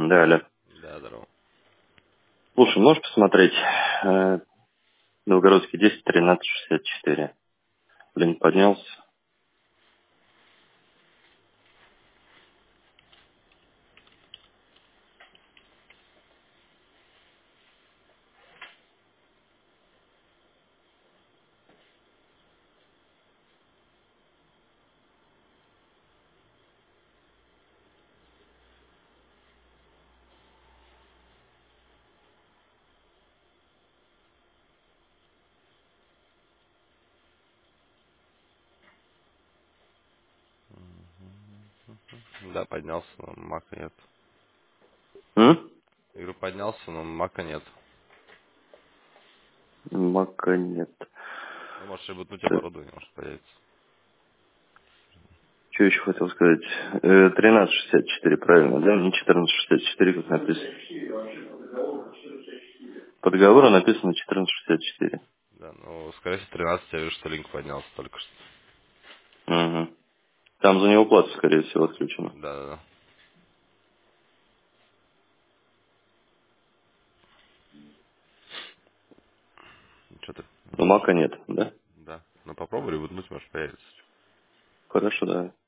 Да, алло. Да, здорово. Слушай, можешь посмотреть Новгородский 10 13 64? Линк поднялся. Да, поднялся, но мака нет. М? Я говорю, поднялся, но мака нет. Мака нет. Ну, может, ребутнуть Так, оборудование, может, появится. что еще хотел сказать? 1364, правильно, да? Не 1464, как написано. По договору написано 1464. Да, ну, скорее всего, 13, я вижу, что линк поднялся только что. Угу. Там за него плата, скорее всего, отключена. Да, да, да. Что-то, Но мака нет, да? да. Ну, попробуй ребутнуть, может, появится. Хорошо, да.